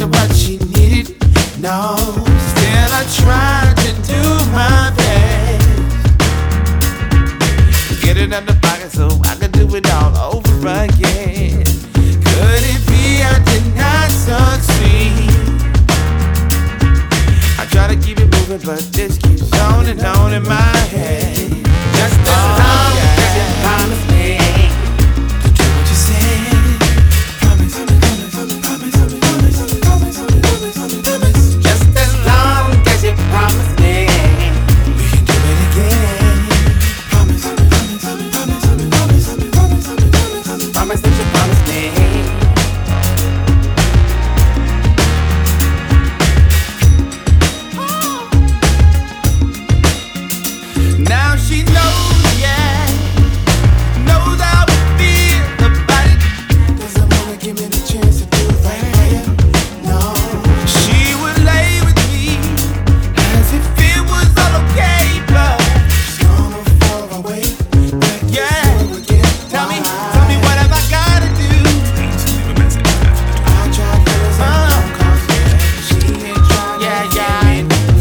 what she needed. No, still I tried to do my best. Get it out the pocket so I could do it all over again. Could it be I did not succeed? I try to keep it moving, but this keeps on and on in my head. Just as long as you promise me to do what you said. Promise, promise, promise, promise, promise. Just as long as you promise me we can do it again. Promise, promise, promise, promise, promise, promise that you promise me. Now she knows, yeah, knows how I feel about it. Doesn't wanna give me the chance to do right by you. No, she would lay with me as if it was all okay, but she's gonna fall away. But yeah, tell me what have I gotta do? I tried feeling some calls, she ain't trying to get me.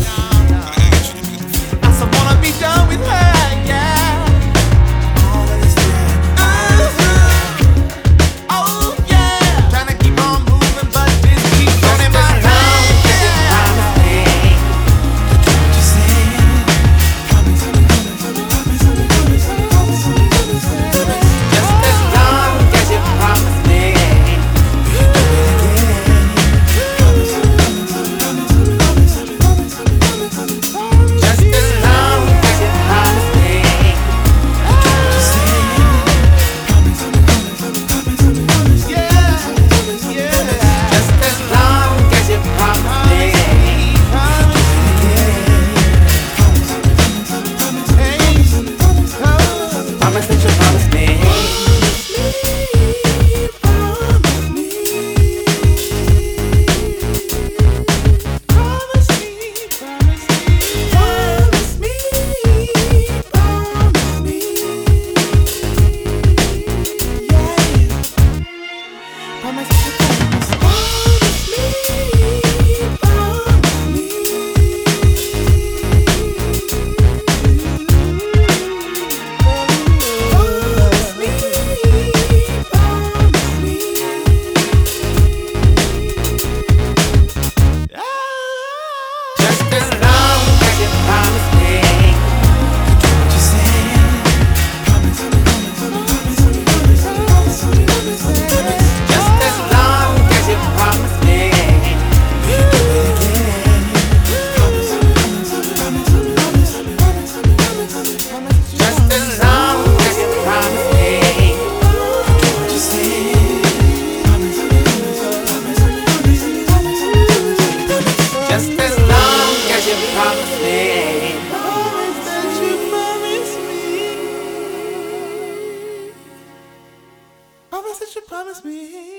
I still wanna be done with her, yeah. All of this time, oh yeah. Trying to keep on moving, but this keeps on in my head. Promise me to do what you said. Promise, promise, promise, promise, promise, promise. Just as long as you promise me we can do it again. Promise, promise, promise, promise, promise, promise. Just as long as you promise me to do what you said. Promise, promise, promise, promise. Yeah, yeah. Just as long as you promise me we can do it again. Promise, promise, promise, promise that you promise me. Just as long as you promise me to do what you said. Promise, promise, promise, promise, promise, promise. Just as long as you promise me we can do it again. Promise, promise, promise, promise, promise, promise. Just as long as you promise me to do what you said. Promise, promise, promise, promise, promise. Just as long as you promise me. Promise that you promise me. Promise that you promise me.